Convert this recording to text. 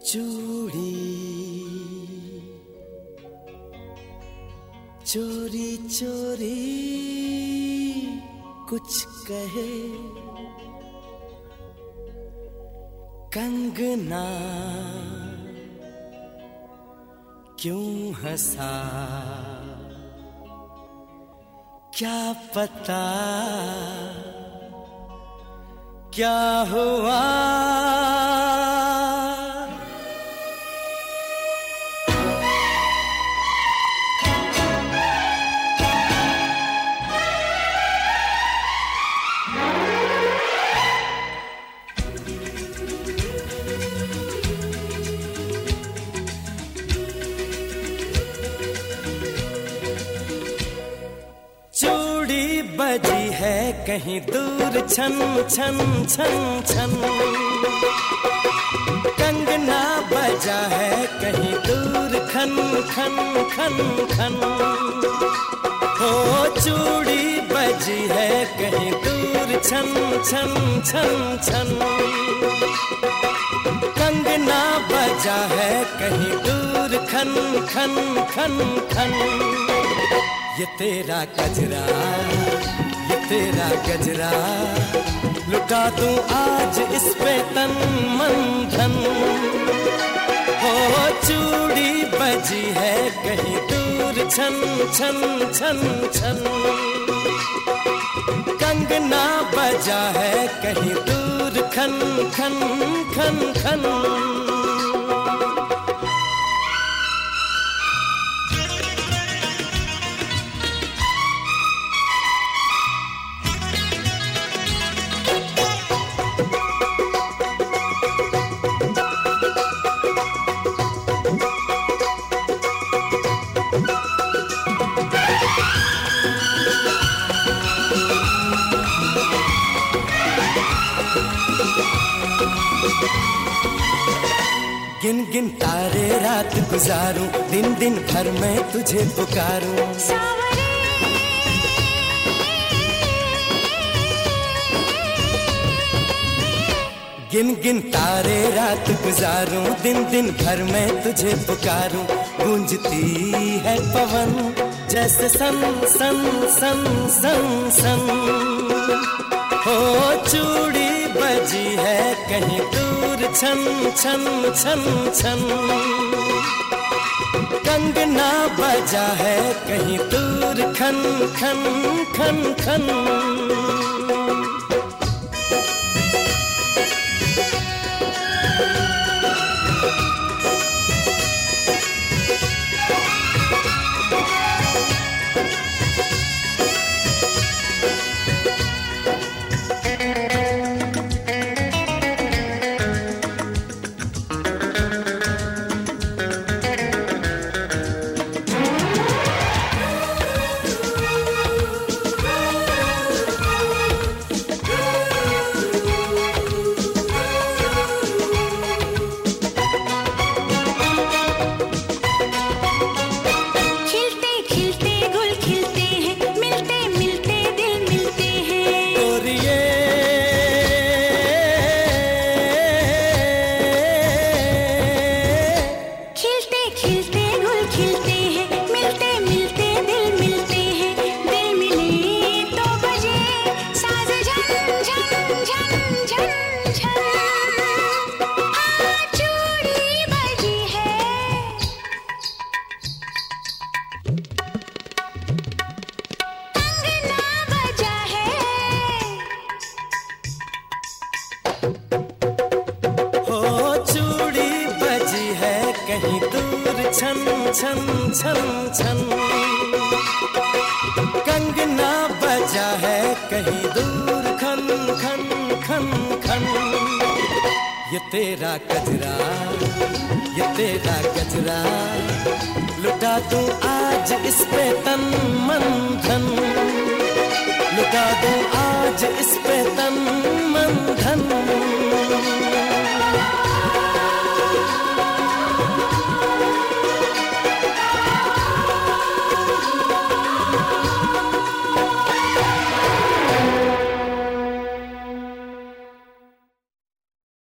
चूड़ी चोरी चोरी कुछ कहे, कंगना क्यों हंसा, क्या पता क्या हुआ। चूड़ी बजी है कहीं दूर छन छन छन छन, कंगना बजा है कहीं दूर खन खन खन खन। हो चूड़ी बजी है कहीं दूर छन छन छन छन, कंगना बजा है कहीं दूर खन खन खन खन। ये तेरा गजरा, ये तेरा गजरा, लुटा दूं आज इस पे तन मन धन। हो चूड़ी बजी है कहीं दूर छन छन छन छन, कंगना बजा है कहीं दूर खन खन खन खन। गिन गिन तारे रात गुजारूं, दिन दिन भर मैं तुझे पुकारूं। गिन गिन तारे रात गुजारूं, दिन दिन भर मैं तुझे पुकारूं। गूंजती है पवन जैसे सन सन सन सन सन। हो चूड़ी बजी है कहीं दूर छन छन छन छन, कंगना बजा है कहीं दूर खन खन खन खन। कहीं दूर छन छन छन छन, कंगना बजा है कहीं दूर खन खन खन खन। ये तेरा गजरा, ये तेरा गजरा, लुटा दूं आज इस पे तन मन धन। लुटा दूं आज इस पे तन मन धन।